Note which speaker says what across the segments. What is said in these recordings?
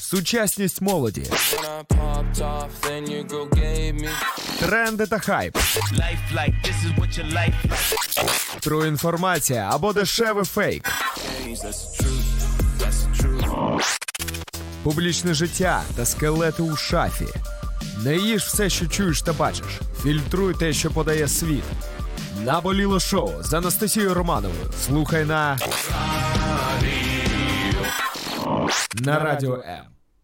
Speaker 1: Сучасність молоді. Тренди та хайп. Тру-інформація або дешевий фейк. Публічне життя та скелети у шафі. Не їж все, що чуєш та бачиш. Фільтруй те, що подає світ. Наболіло шоу з Анастасією Романовою. Слухай на Радіо М.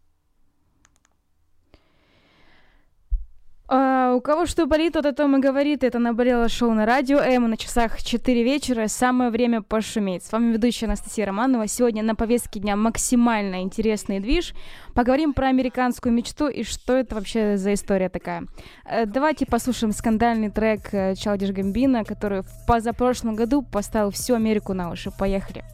Speaker 2: У кого что болит, тот о том и говорит. Это «Наболело» шоу на Радио М. На часах 4 вечера. Самое время пошуметь. С вами ведущая Анастасия Романова. Сегодня на повестке дня максимально интересный движ. Поговорим про американскую мечту и что это вообще за история такая. Давайте послушаем скандальный трек Childish Gambino, который в позапрошлом году поставил всю Америку на уши. Поехали.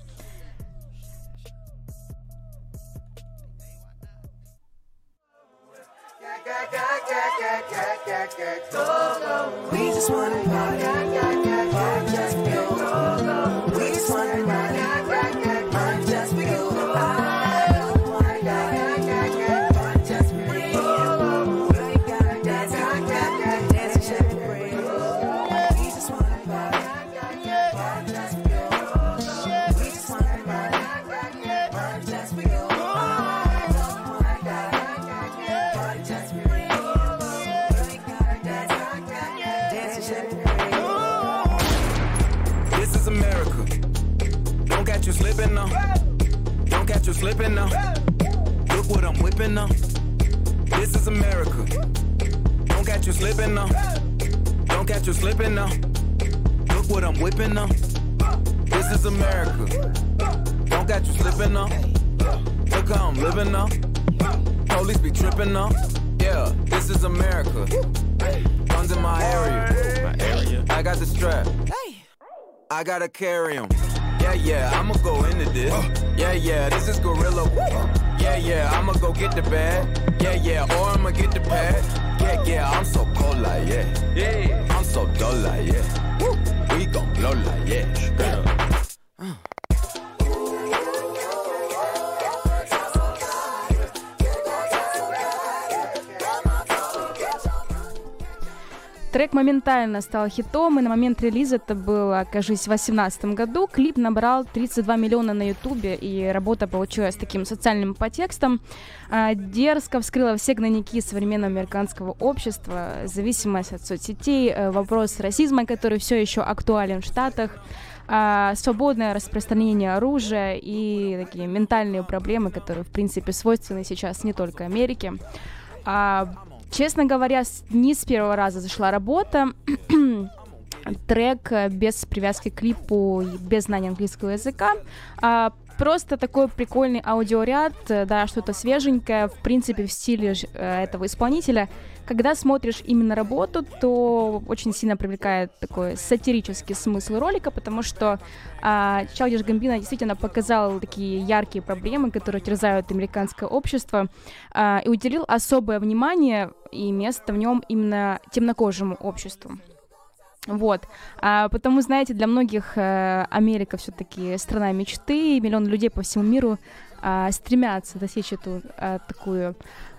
Speaker 3: We just wanna party, just for you. We just wanna party, just for you. I wanna die, just for you. We gotta dance and shake and breathe. We just wanna party, just for you. We just wanna party, just for you. I wanna die, just for you. This is America. Don't catch you slipping now. Don't catch you slipping now. Look what I'm whipping now. This is America. Don't catch you slipping now. Don't catch you slipping now. Look what I'm whipping now. This is America. Don't catch you slipping now. Look how I'm living now. Police be tripping now. Yeah, this is America. Guns in my area. I got the strap. I gotta carry 'em. Yeah, I'ma go into this. Yeah, this is gorilla. Yeah, I'ma go get the bag. Yeah, or I'ma get the pad. Yeah, I'm so cold like yeah. I'm so dull like yeah. We gon' blow like yeah. Straight up.
Speaker 2: Трек моментально стал хитом, и на момент релиза, это было, кажись, в 2018 году, клип набрал 32 миллиона на Ютубе, и работа получилась таким социальным подтекстом. Дерзко вскрыла все гнойники современного американского общества, зависимость от соцсетей, вопрос расизма, который все еще актуален в Штатах, свободное распространение оружия и такие ментальные проблемы, которые, в принципе, свойственны сейчас не только Америке. Честно говоря, не с первого раза зашла работа. Трек без привязки к клипу, без знания английского языка. Просто такой прикольный аудиоряд, да, что-то свеженькое, в принципе, в стиле этого исполнителя. Когда смотришь именно работу, то очень сильно привлекает такой сатирический смысл ролика, потому что Childish Gambino действительно показал такие яркие проблемы, которые терзают американское общество, и уделил особое внимание и место в нем именно темнокожему обществу. Вот, потому, знаете, для многих Америка все-таки страна мечты, миллионы людей по всему миру стремятся достичь эту такую,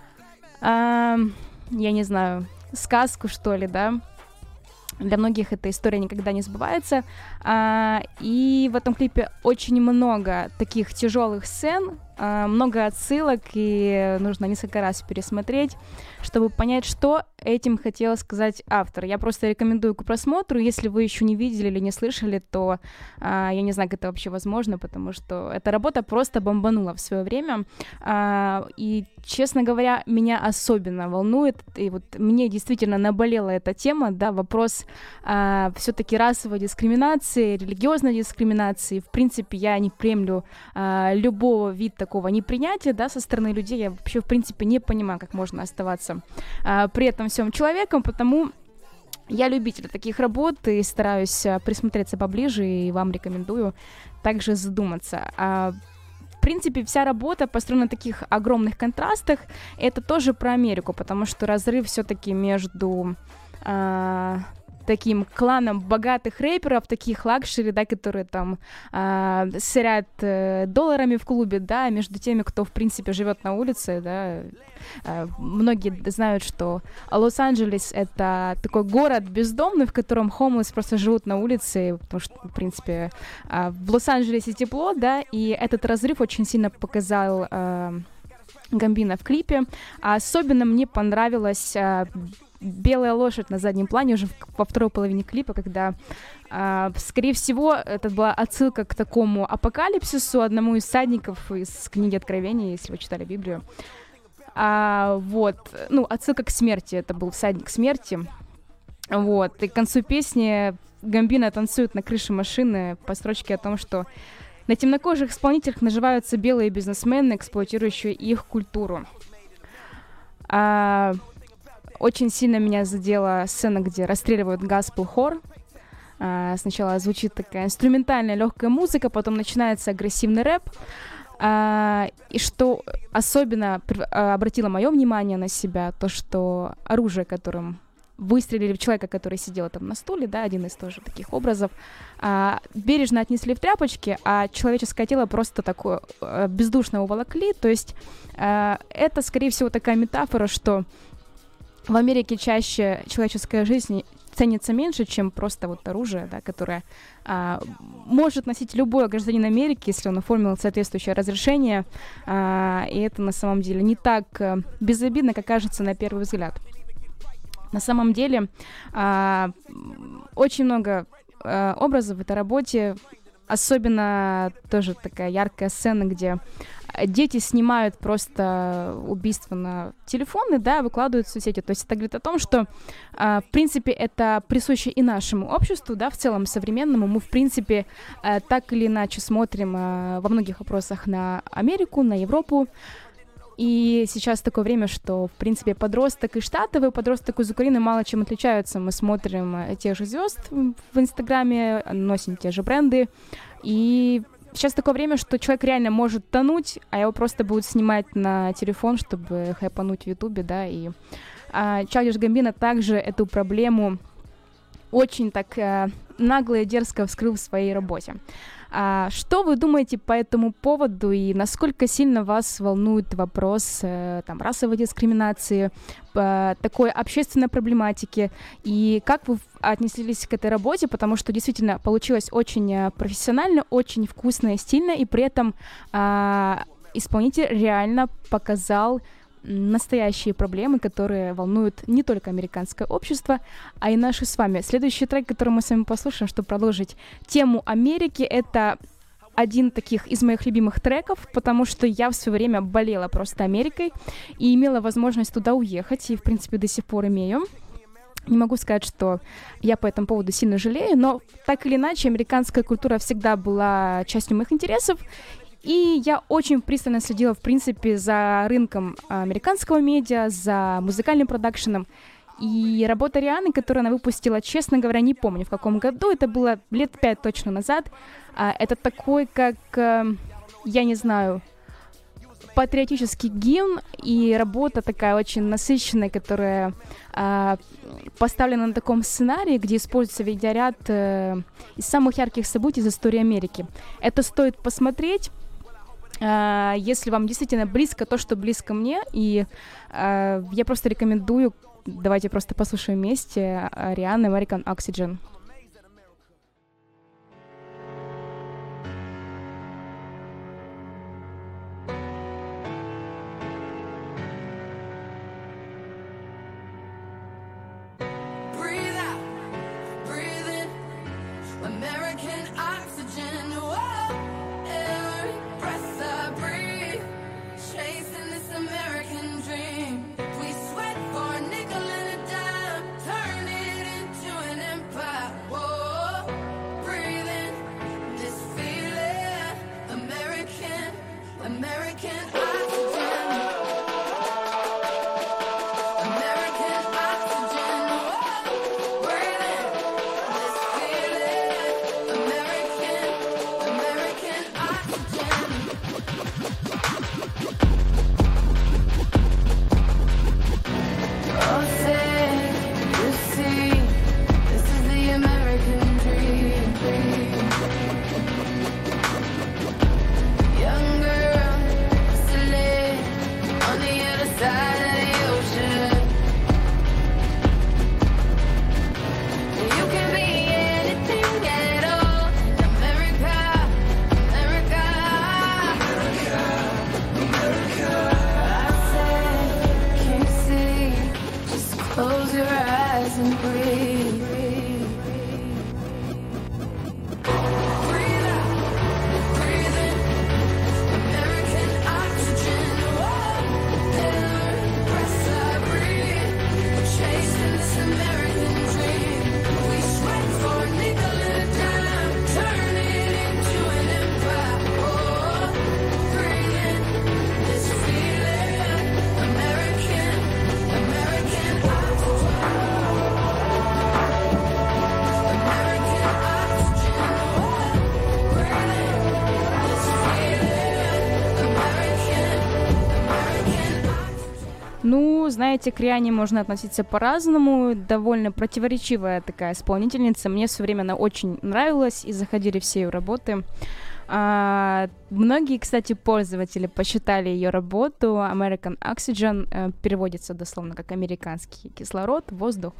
Speaker 2: я не знаю, сказку, что ли, да. Для многих эта история никогда не сбывается, и в этом клипе очень много таких тяжелых сцен, много отсылок, и нужно несколько раз пересмотреть, чтобы понять, что этим хотел сказать автор. Я просто рекомендую к просмотру. Если вы еще не видели или не слышали, то я не знаю, как это вообще возможно, потому что эта работа просто бомбанула в свое время. И, честно говоря, меня особенно волнует, и вот мне действительно наболела эта тема, да, вопрос все-таки расовой дискриминации, религиозной дискриминации. В принципе, я не приемлю любого вида такого непринятия, да, со стороны людей. Я вообще, в принципе, не понимаю, как можно оставаться при этом всем человеком, потому я любитель таких работ и стараюсь присмотреться поближе, и вам рекомендую также задуматься. В принципе, вся работа построена на таких огромных контрастах. Это тоже про Америку, потому что разрыв все-таки между таким кланом богатых рэперов, таких лакшери, да, которые там сырят долларами в клубе, да, между теми, кто, в принципе, живет на улице, да. Многие знают, что Лос-Анджелес — это такой город бездомный, в котором хомлесс просто живут на улице, потому что, в принципе, в Лос-Анджелесе тепло, да, и этот разрыв очень сильно показал Гамбино в клипе. А особенно мне понравилась белая лошадь на заднем плане уже во второй половине клипа, когда, скорее всего, это была отсылка к такому апокалипсису, одному из всадников из книги Откровения, если вы читали Библию. Вот, ну, отсылка к смерти, это был всадник смерти. Вот, и к концу песни Гамбино танцует на крыше машины по строчке о том, что на темнокожих исполнителях наживаются белые бизнесмены, эксплуатирующие их культуру. Очень сильно меня задела сцена, где расстреливают госпел-хор. Сначала звучит такая инструментальная легкая музыка, потом начинается агрессивный рэп. И что особенно обратило мое внимание на себя, то, что оружие, которым выстрелили в человека, который сидел там на стуле, да, один из тоже таких образов, бережно отнесли в тряпочки, а человеческое тело просто такое бездушно уволокли. То есть это, скорее всего, такая метафора, что в Америке чаще человеческая жизнь ценится меньше, чем просто вот оружие, да, которое может носить любой гражданин Америки, если он оформил соответствующее разрешение, и это на самом деле не так безобидно, как кажется на первый взгляд. На самом деле очень много образов в этой работе, особенно тоже такая яркая сцена, где дети снимают просто убийство на телефоны, да, выкладывают в соцсети. То есть это говорит о том, что, в принципе, это присуще и нашему обществу, да, в целом современному. Мы, в принципе, так или иначе смотрим во многих вопросах на Америку, на Европу. И сейчас такое время, что, в принципе, подросток из Штатов и подросток из Украины мало чем отличаются. Мы смотрим тех же звезд в Инстаграме, носим те же бренды. И сейчас такое время, что человек реально может тонуть, а его просто будут снимать на телефон, чтобы хайпануть в Ютубе, да. И Чайлдиш Гамбино также эту проблему очень так нагло и дерзко вскрыл в своей работе. Что вы думаете по этому поводу и насколько сильно вас волнует вопрос там, расовой дискриминации, такой общественной проблематики, и как вы отнеслись к этой работе, потому что действительно получилось очень профессионально, очень вкусно и стильно, и при этом исполнитель реально показал настоящие проблемы, которые волнуют не только американское общество, а и наши с вами. Следующий трек, который мы с вами послушаем, чтобы продолжить тему Америки, это один таких из моих любимых треков, потому что я в свое время болела просто Америкой и имела возможность туда уехать, и, в принципе, до сих пор имею. Не могу сказать, что я по этому поводу сильно жалею, но так или иначе американская культура всегда была частью моих интересов. И я очень пристально следила, в принципе, за рынком американского медиа, за музыкальным продакшеном. И работа Рианны, которую она выпустила, честно говоря, не помню, в каком году. Это было лет 5 точно назад. Это такой, как, я не знаю, патриотический гимн. И работа такая очень насыщенная, которая поставлена на таком сценарии, где используется видеоряд из самых ярких событий из истории Америки. Это стоит посмотреть. Если вам действительно близко то, что близко мне, и я просто рекомендую, давайте просто послушаем вместе Рианны American Oxygen.
Speaker 4: We sweat for a nickel and a dime, turn it into an empire. and breathe. Breathe out, breathe in. American oxygen. Every breath I breathe, chasing this American dream. We sweat for a nickel and a dime, turn it into an empire. Oh, breathe in this feeling. American oxygen. American oxygen. Oh, breathe in this feeling. American oxygen.
Speaker 2: Ну, знаете, к Риане можно относиться по-разному. Довольно противоречивая такая исполнительница. Мне в свое время она очень нравилась, и заходили все ее работы. Многие, кстати, пользователи посчитали ее работу American Oxygen, переводится дословно как американский кислород, воздух.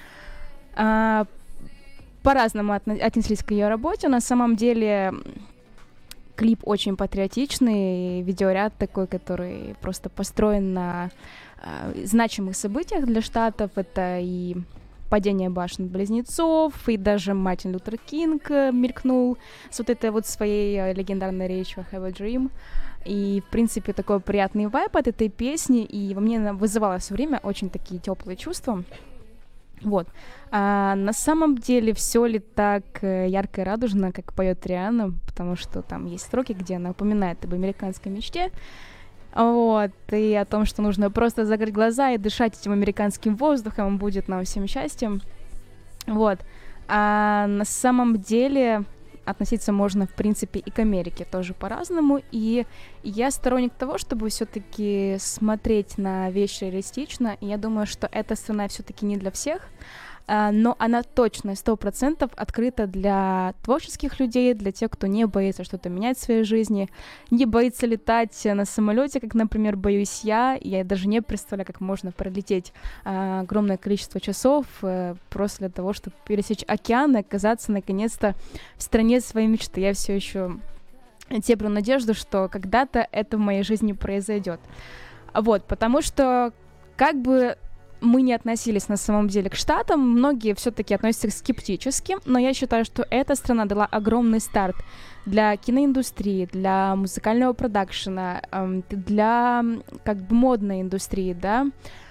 Speaker 2: По-разному отнеслись к ее работе. На самом деле клип очень патриотичный, видеоряд такой, который просто построен на значимых событиях для Штатов. Это и падение башен-близнецов, и даже Мартин Лютер Кинг мелькнул с вот этой вот своей легендарной речью «I have a dream». И, в принципе, такой приятный вайб от этой песни, и во мне она вызывала все время очень такие теплые чувства. Вот. А на самом деле все ли так ярко и радужно, как поет Рианна, потому что там есть строки, где она упоминает об американской мечте, вот, и о том, что нужно просто закрыть глаза и дышать этим американским воздухом, будет нам всем счастьем. Вот. А на самом деле относиться можно, в принципе, и к Америке тоже по-разному, и я сторонник того, чтобы все-таки смотреть на вещи реалистично, и я думаю, что эта страна все-таки не для всех, но она точно 100% открыта для творческих людей, для тех, кто не боится что-то менять в своей жизни, не боится летать на самолете, как, например, боюсь я даже не представляю, как можно пролететь огромное количество часов просто для того, чтобы пересечь океан и оказаться наконец-то в стране своей мечты. Я все еще теплю надежду, что когда-то это в моей жизни произойдет. Вот, потому что как бы мы не относились на самом деле к Штатам, многие все-таки относятся скептически, но я считаю, что эта страна дала огромный старт для киноиндустрии, для музыкального продакшена, для как бы модной индустрии, да.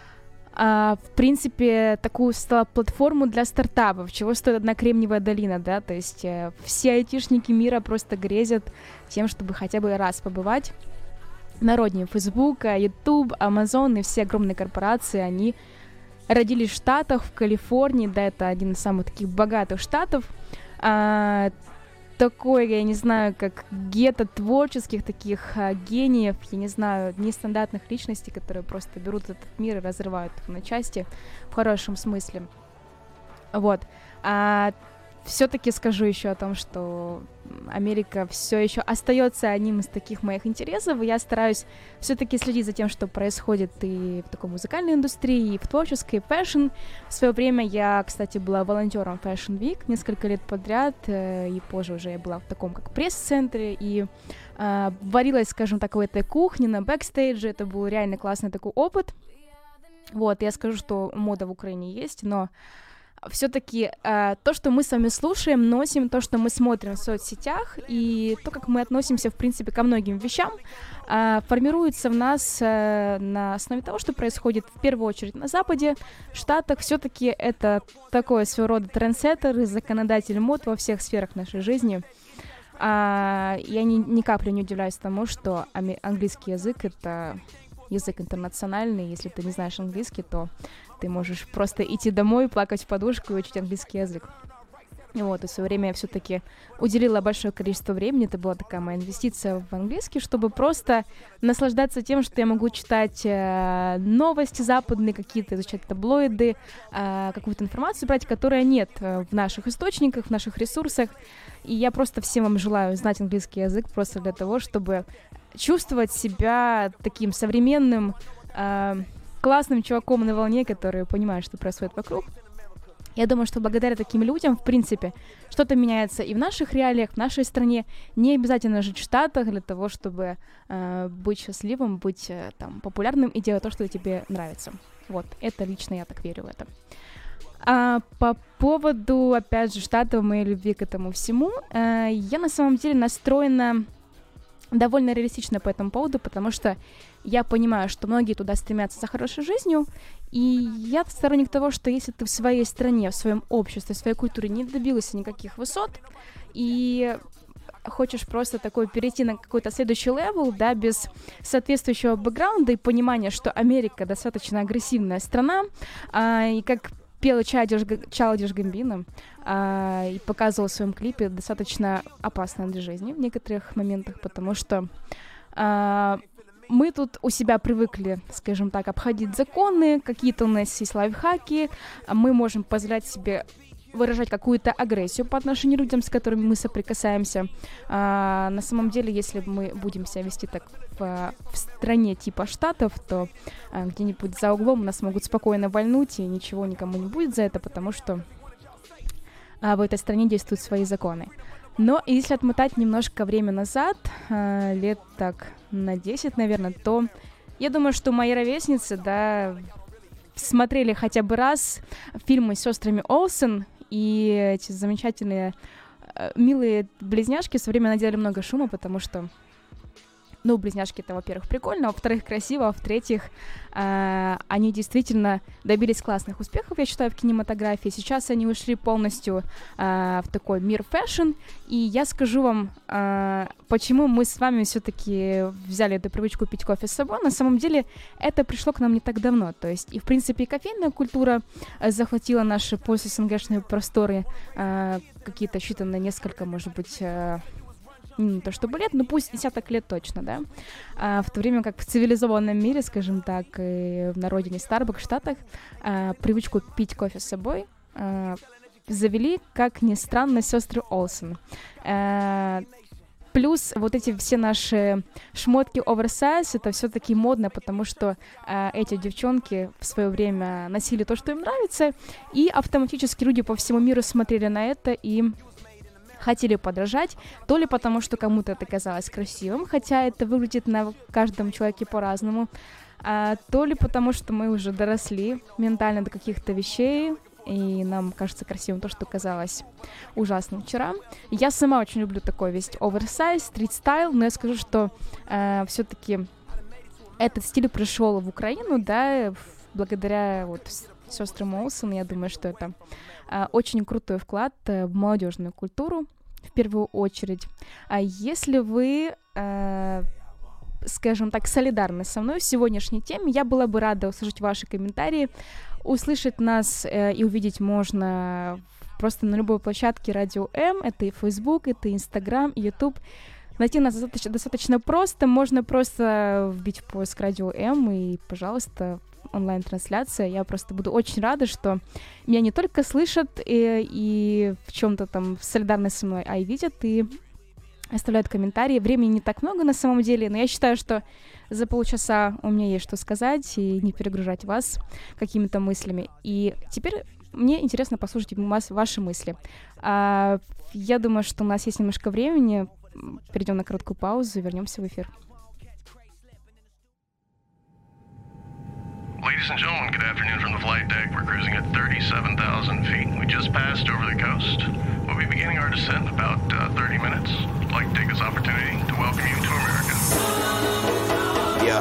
Speaker 2: В принципе, такую стала платформу для стартапов, чего стоит одна Кремниевая долина, да, то есть все айтишники мира просто грезят тем, чтобы хотя бы раз побывать на родине Фейсбука, Ютуб, Амазон и все огромные корпорации, они родились в Штатах, в Калифорнии, да, это один из самых таких богатых штатов, такой, я не знаю, как гетто творческих таких гениев, я не знаю, нестандартных личностей, которые просто берут этот мир и разрывают его на части, в хорошем смысле. Вот. Все-таки скажу еще о том, что Америка все еще остается одним из таких моих интересов, и я стараюсь все-таки следить за тем, что происходит и в такой музыкальной индустрии, и в творческой, и фэшн. В свое время я, кстати, была волонтером Fashion Week несколько лет подряд, и позже уже я была в таком как пресс-центре, и варилась, скажем так, в этой кухне на бэкстейдже. Это был реально классный такой опыт. Вот, я скажу, что мода в Украине есть, но все-таки то, что мы с вами слушаем, носим, то, что мы смотрим в соцсетях, и то, как мы относимся, в принципе, ко многим вещам, формируется в нас на основе того, что происходит в первую очередь на Западе, в Штатах. Все-таки это такой своего рода трендсеттер, законодатель мод во всех сферах нашей жизни. Я ни капли не удивляюсь тому, что английский язык — это язык интернациональный. Если ты не знаешь английский, то ты можешь просто идти домой, плакать в подушку и учить английский язык. Вот, и в свое время я все-таки уделила большое количество времени, это была такая моя инвестиция в английский, чтобы просто наслаждаться тем, что я могу читать новости западные, какие-то изучать таблоиды, какую-то информацию брать, которой нет в наших источниках, в наших ресурсах. И я просто всем вам желаю знать английский язык просто для того, чтобы чувствовать себя таким современным, классным чуваком на волне, который понимает, что происходит вокруг. Я думаю, что благодаря таким людям, в принципе, что-то меняется и в наших реалиях, в нашей стране. Не обязательно жить в Штатах для того, чтобы быть счастливым, быть там популярным и делать то, что тебе нравится. Вот, это лично я так верю в это. По поводу, опять же, Штатов, моей любви к этому всему, я на самом деле настроена довольно реалистично по этому поводу, потому что я понимаю, что многие туда стремятся за хорошей жизнью, и я сторонник того, что если ты в своей стране, в своем обществе, в своей культуре не добился никаких высот, и хочешь просто такой перейти на какой-то следующий левел, да, без соответствующего бэкграунда и понимания, что Америка достаточно агрессивная страна, и как пел Чайлдиш Гамбино и показывал в своем клипе, достаточно опасно для жизни в некоторых моментах, потому что мы тут у себя привыкли, скажем так, обходить законы, какие-то у нас есть лайфхаки, мы можем позволять себе выражать какую-то агрессию по отношению к людям, с которыми мы соприкасаемся. На самом деле, если мы будем себя вести так в стране типа Штатов, то где-нибудь за углом нас могут спокойно вальнуть, и ничего никому не будет за это, потому что в этой стране действуют свои законы. Но если отмотать немножко время назад, лет так на 10, наверное, то я думаю, что мои ровесницы, да, смотрели хотя бы раз фильмы с сестрами Олсен, и эти замечательные, милые близняшки в свое время наделали много шума, потому что, ну, близняшки это, во-первых, прикольно, во-вторых, красиво, а в-третьих, они действительно добились классных успехов, я считаю, в кинематографии. Сейчас они ушли полностью в такой мир фэшн, и я скажу вам, почему мы с вами все-таки взяли эту привычку пить кофе с собой. На самом деле это пришло к нам не так давно, то есть и, в принципе, и кофейная культура захватила наши пост-СНГшные просторы, какие-то считанные несколько, может быть, не то чтобы лет, но пусть десяток лет точно, да, в то время как в цивилизованном мире, скажем так, и на родине Starbucks в Штатах привычку пить кофе с собой завели, как ни странно, сестры Олсен. Плюс вот эти все наши шмотки оверсайз, это все-таки модно, потому что эти девчонки в свое время носили то, что им нравится, и автоматически люди по всему миру смотрели на это и хотели подражать, то ли потому, что кому-то это казалось красивым, хотя это выглядит на каждом человеке по-разному, то ли потому, что мы уже доросли ментально до каких-то вещей, и нам кажется красивым то, что казалось ужасным вчера. Я сама очень люблю такой весь оверсайз, стрит-стайл, но я скажу, что все-таки этот стиль пришел в Украину, да, благодаря вот сестрам Олсен. Я думаю, что это очень крутой вклад в молодежную культуру, в первую очередь. А если вы, скажем так, солидарны со мной в сегодняшней теме, я была бы рада услышать ваши комментарии. Услышать нас и увидеть можно просто на любой площадке Радио М. Это и Facebook, это и Instagram, и YouTube. Найти нас достаточно просто. Можно просто вбить в поиск Радио М и, пожалуйста, онлайн-трансляция. Я просто буду очень рада, что меня не только слышат и в чем-то там солидарны со мной, а и видят, и оставляют комментарии. Времени не так много на самом деле, но я считаю, что за полчаса у меня есть что сказать и не перегружать вас какими-то мыслями. И теперь мне интересно послушать ваши мысли. Я думаю, что у нас есть немножко времени. Перейдем на короткую паузу и вернемся в эфир.
Speaker 5: Ladies and gentlemen, good afternoon from the flight deck. We're cruising at 37,000 feet. We just passed over the coast. We'll be beginning our descent in about 30 minutes. I'd like to take this opportunity to welcome you to America.
Speaker 6: Yeah.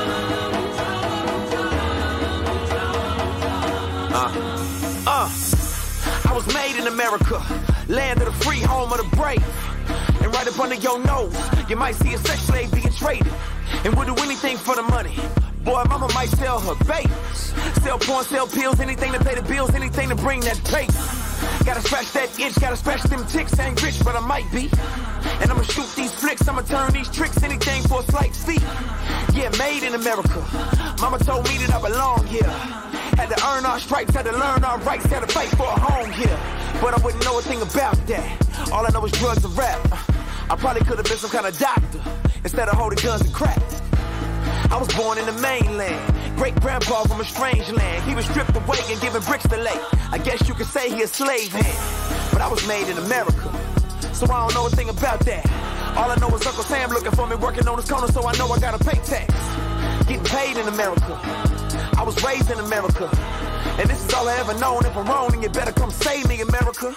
Speaker 6: I was made in America, land of the free, home of the brave. And right up under your nose, you might see a sex slave being traded. And would do anything for the money. Boy, mama might sell her babies. Sell porn, sell pills, anything to pay the bills, anything to bring that paper. Gotta scratch that itch, gotta scratch them ticks. Ain't rich, but I might be. And I'ma shoot these flicks, I'ma turn these tricks, anything for a slight fee. Yeah, made in America. Mama told me that I belong here. Had to earn our stripes, had to learn our rights, had to fight for a home here. But I wouldn't know a thing about that. All I know is drugs and rap. I probably could have been some kind of doctor instead of holding guns and crack. I was born in the mainland, great-grandpa from a strange land. He was stripped away and given bricks to lay. I guess you could say he a slave hand, but I was made in America, so I don't know a thing about that. All I know is Uncle Sam looking for me, working on his corner, so I know I gotta pay tax. Getting paid in America, I was raised in America. And this is all I ever known. If I'm wrong, then you better come save me, America.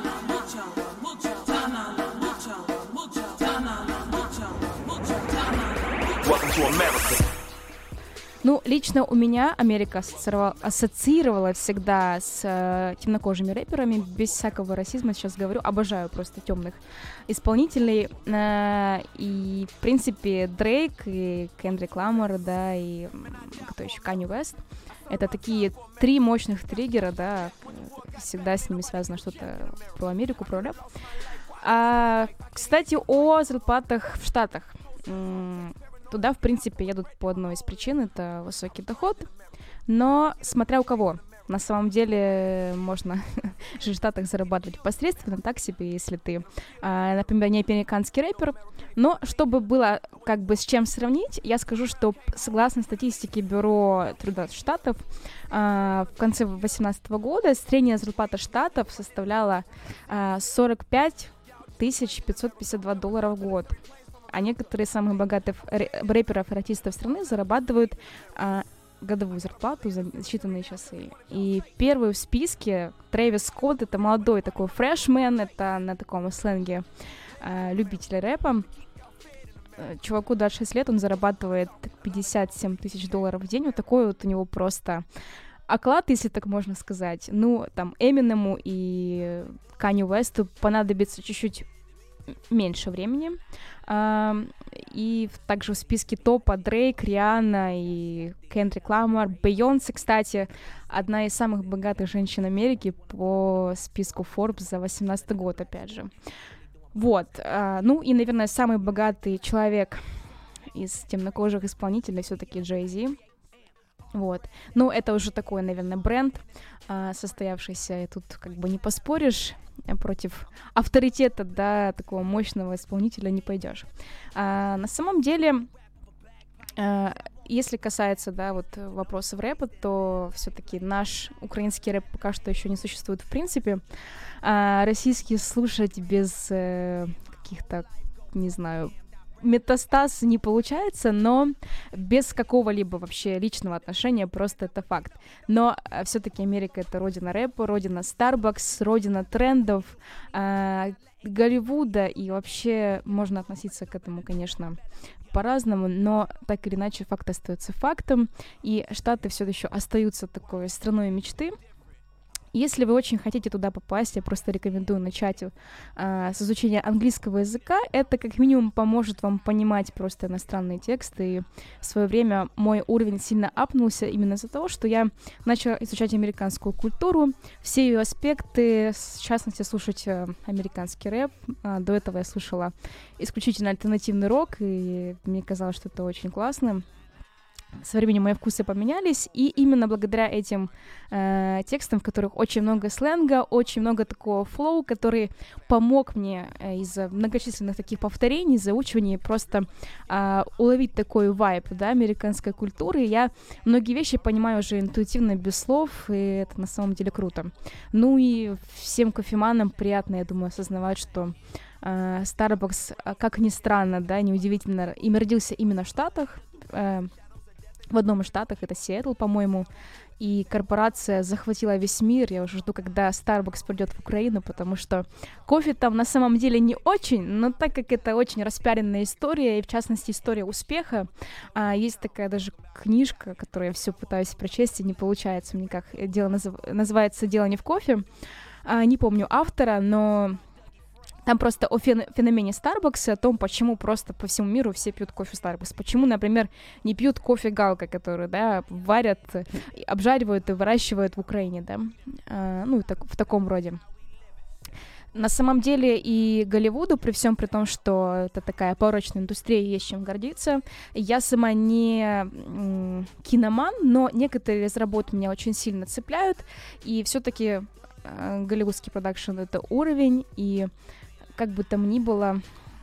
Speaker 6: Welcome to America.
Speaker 2: Ну, лично у меня Америка ассоциировала всегда с темнокожими рэперами, без всякого расизма сейчас говорю, обожаю просто темных исполнителей, и, в принципе, Дрейк и Кендрик Ламар, да, и кто еще, Канье Уэст, это такие три мощных триггера, да, всегда с ними связано что-то про Америку, про рэп. Кстати, о зарплатах в Штатах. Туда, в принципе, едут по одной из причин, это высокий доход, но смотря у кого. На самом деле можно в Штатах зарабатывать посредственно, так себе, если ты, например, не американский рэпер. Но чтобы было как бы с чем сравнить, я скажу, что согласно статистике Бюро труда Штатов, в конце 2018 года средняя зарплата Штатов составляла 45 552 доллара в год. А некоторые самых богатых рэперов и артистов страны зарабатывают годовую зарплату за считанные часы. И первый в списке Трэвис Скотт, это молодой такой фрешмен, это на таком сленге любителя рэпа. Чуваку 26 лет, он зарабатывает 57 тысяч долларов в день. Вот такой вот у него просто оклад, если так можно сказать. Ну, там, Эминему и Канье Уэсту понадобится чуть-чуть меньше времени. И также в списке топа Дрейк, Риhanna и Кендрик Ламар. Бейонсе, кстати, одна из самых богатых женщин Америки по списку Forbes за 2018 год, опять же. Вот. Ну и, наверное, самый богатый человек из темнокожих исполнителей все-таки Jay-Z. Вот. Ну, это уже такой, наверное, бренд состоявшийся, и тут как бы не поспоришь, против авторитета, да, такого мощного исполнителя не пойдешь. На самом деле, если касается, да, вот вопросов рэпа, то все-таки наш украинский рэп пока что еще не существует в принципе. Российский слушать без каких-то, не знаю, метастаз не получается, но без какого-либо вообще личного отношения, просто это факт. Но все-таки Америка — это родина рэпа, родина Starbucks, родина трендов, Голливуда, и вообще можно относиться к этому, конечно, по-разному, но так или иначе факт остается фактом, и Штаты все еще остаются такой страной мечты. Если вы очень хотите туда попасть, я просто рекомендую начать с изучения английского языка. Это как минимум поможет вам понимать просто иностранные тексты. И в свое время мой уровень сильно апнулся именно из-за того, что я начала изучать американскую культуру, все ее аспекты, в частности, слушать американский рэп. До этого я слушала исключительно альтернативный рок, и мне казалось, что это очень классно. Со временем мои вкусы поменялись, и именно благодаря этим текстам, в которых очень много сленга, очень много такого флоу, который помог мне из-за многочисленных таких повторений, заучиваний просто уловить такой вайб, да, американской культуры. Я многие вещи понимаю уже интуитивно, без слов, и это на самом деле круто. Ну и всем кофеманам приятно, я думаю, осознавать, что Starbucks, как ни странно, да, неудивительно, им родился именно в Штатах, в одном из штатах, это Сиэтл, по-моему, и корпорация захватила весь мир. Я уже жду, когда Starbucks придет в Украину, потому что кофе там на самом деле не очень, но так как это очень распиаренная история, и в частности история успеха, есть такая даже книжка, которую я все пытаюсь прочесть, и не получается мне никак. Дело называется «Дело не в кофе». Не помню автора, но там просто о феномене Starbucks, о том, почему просто по всему миру все пьют кофе Starbucks. Почему, например, не пьют кофе Галка, который, да, варят, обжаривают и выращивают в Украине, да, ну, так, в таком роде. На самом деле и Голливуду, при всем при том, что это такая порочная индустрия, есть чем гордиться. Я сама не киноман, но некоторые из работ меня очень сильно цепляют, и все-таки голливудский продакшн — это уровень, и как бы там ни было,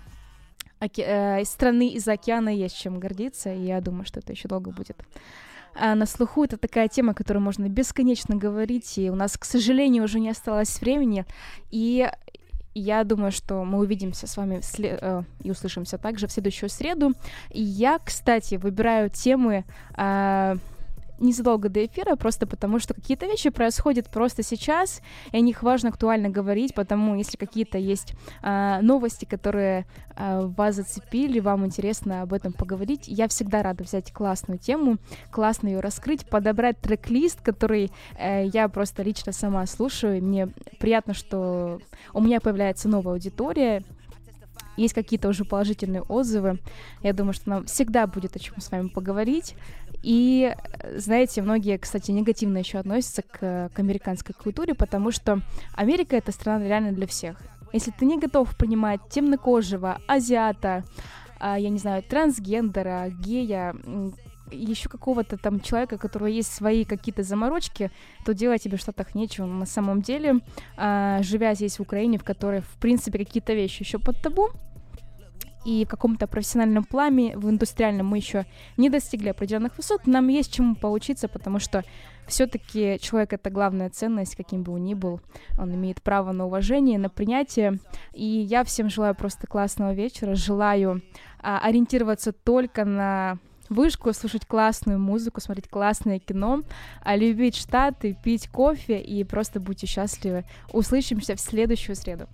Speaker 2: из страны из океана есть чем гордиться, и я думаю, что это еще долго будет. На слуху это такая тема, которую можно бесконечно говорить, и у нас, к сожалению, уже не осталось времени, и я думаю, что мы увидимся с вами и услышимся также в следующую среду. И я, кстати, выбираю темы незадолго до эфира, просто потому что какие-то вещи происходят просто сейчас, и о них важно актуально говорить, потому если какие-то есть новости, которые вас зацепили, вам интересно об этом поговорить, я всегда рада взять классную тему, классно ее раскрыть, подобрать трек-лист, который я просто лично сама слушаю, и мне приятно, что у меня появляется новая аудитория, есть какие-то уже положительные отзывы. Я думаю, что нам всегда будет о чем с вами поговорить. И, знаете, многие, кстати, негативно еще относятся к американской культуре, потому что Америка — это страна реально для всех. Если ты не готов принимать темнокожего, азиата, я не знаю, трансгендера, гея, еще какого-то там человека, у которого есть свои какие-то заморочки, то делать тебе в Штатах нечего. На самом деле, живя здесь в Украине, в которой, в принципе, какие-то вещи еще под табу, и в каком-то профессиональном плане, в индустриальном мы еще не достигли определенных высот, нам есть чему поучиться, потому что все-таки человек — это главная ценность, каким бы он ни был. Он имеет право на уважение, на принятие. И я всем желаю просто классного вечера, желаю ориентироваться только на вышку, слушать классную музыку, смотреть классное кино, любить Штаты, пить кофе и просто будьте счастливы. Услышимся в следующую среду.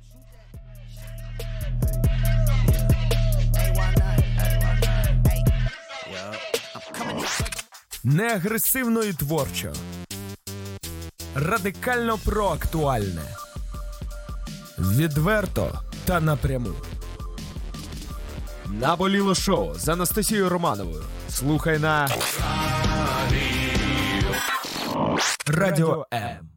Speaker 1: Не агресивно і творчо. Радикально про актуальне. Відверто та напряму. Наболіло шоу з Анастасією Романовою. Слухай на Радіо М.